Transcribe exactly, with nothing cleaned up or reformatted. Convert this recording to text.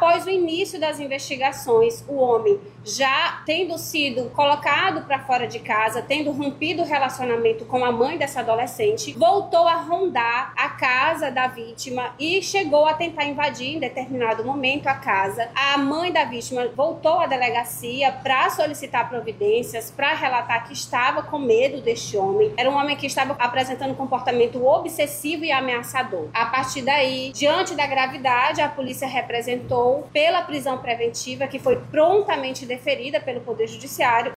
Após o início das investigações, o homem, já tendo sido colocado para fora de casa, tendo rompido o relacionamento com a mãe dessa adolescente, voltou a rondar a casa da vítima e chegou a tentar invadir em determinado momento a casa. A mãe da vítima voltou à delegacia para solicitar providências, para relatar que estava com medo deste homem. Era um homem que estava apresentando um comportamento obsessivo e ameaçador. A partir daí, diante da gravidade, a polícia representou pela prisão preventiva, que foi prontamente deferida pelo Poder Judiciário.